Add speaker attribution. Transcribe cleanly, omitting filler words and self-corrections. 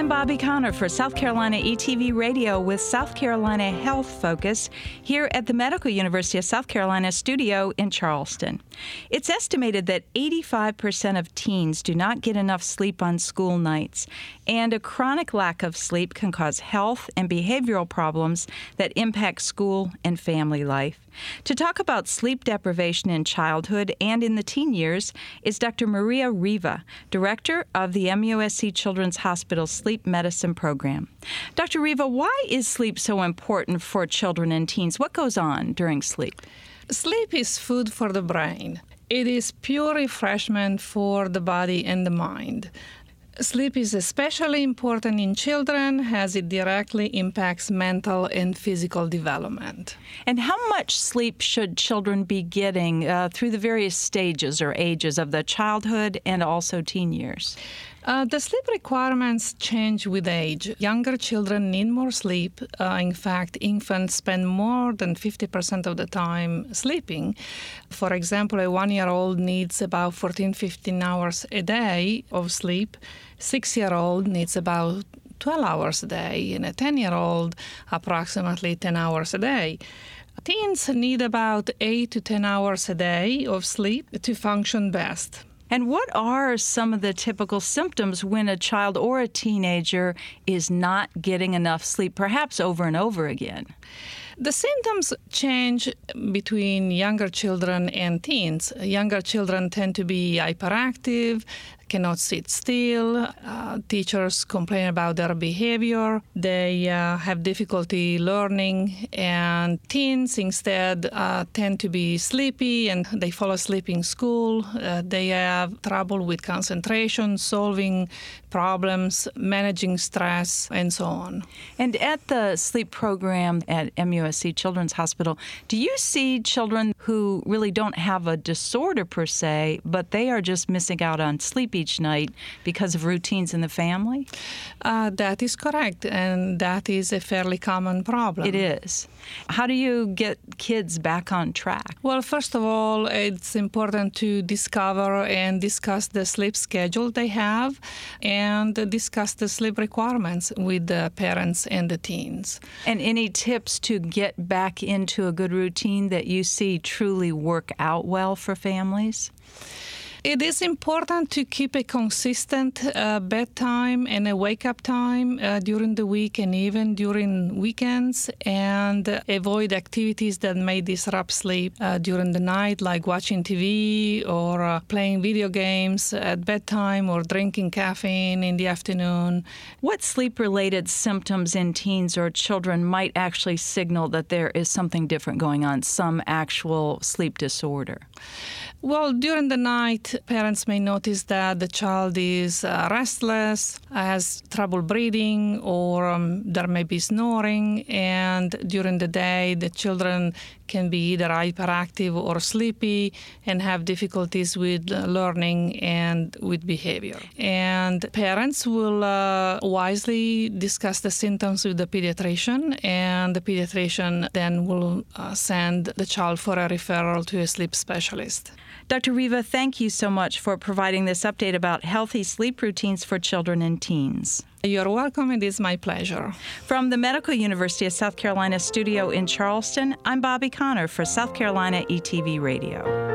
Speaker 1: I'm Bobby Connor for South Carolina ETV Radio with South Carolina Health Focus here at the Medical University of South Carolina studio in Charleston. It's estimated that 85% of teens do not get enough sleep on school nights, and a chronic lack of sleep can cause health and behavioral problems that impact school and family life. To talk about sleep deprivation in childhood and in the teen years is Dr. Maria Riva, Director of the MUSC Children's Hospital Sleep Medicine Program. Dr. Riva, why is sleep so important for children and teens? What goes on during sleep?
Speaker 2: Sleep is food for the brain. It is pure refreshment for the body and the mind. Sleep is especially important in children as it directly impacts mental and physical development.
Speaker 1: And how much sleep should children be getting through the various stages or ages of the childhood and also teen years?
Speaker 2: The sleep requirements change with age. Younger children need more sleep. In fact, infants spend more than 50% of the time sleeping. For example, a 1-year-old needs about 14-15 hours a day of sleep. 6-year-old needs about 12 hours a day, and a 10-year-old approximately 10 hours a day. Teens need about 8 to 10 hours a day of sleep to function best.
Speaker 1: And what are some of the typical symptoms when a child or a teenager is not getting enough sleep, perhaps over and over again?
Speaker 2: The symptoms change between younger children and teens. Younger children tend to be hyperactive, cannot sit still. Teachers complain about their behavior. They have difficulty learning. And teens instead tend to be sleepy and they fall asleep in school. They have trouble with concentration, solving problems, managing stress, and so on.
Speaker 1: And at the sleep program at MUSC Children's Hospital, do you see children who really don't have a disorder per se, but they are just missing out on sleep each night because of routines in the family?
Speaker 2: That is correct, and that is a fairly common problem.
Speaker 1: It is. How do you get kids back on track?
Speaker 2: Well, first of all, it's important to discover and discuss the sleep schedule they have and discuss the sleep requirements with the parents and the teens.
Speaker 1: And any tips to get back into a good routine that you see truly work out well for families?
Speaker 2: It is important to keep a consistent bedtime and a wake-up time during the week and even during weekends, and avoid activities that may disrupt sleep during the night, like watching TV or playing video games at bedtime or drinking caffeine in the afternoon.
Speaker 1: What sleep-related symptoms in teens or children might actually signal that there is something different going on, some actual sleep disorder?
Speaker 2: Well, during the night, parents may notice that the child is restless, has trouble breathing, or there may be snoring. And during the day, the children can be either hyperactive or sleepy and have difficulties with learning and with behavior. And parents will wisely discuss the symptoms with the pediatrician, and the pediatrician then will send the child for a referral to a sleep specialist.
Speaker 1: Dr. Riva, thank you so much for providing this update about healthy sleep routines for children and teens.
Speaker 2: You're welcome. It is my pleasure.
Speaker 1: From the Medical University of South Carolina studio in Charleston, I'm Bobby Connor for South Carolina ETV Radio.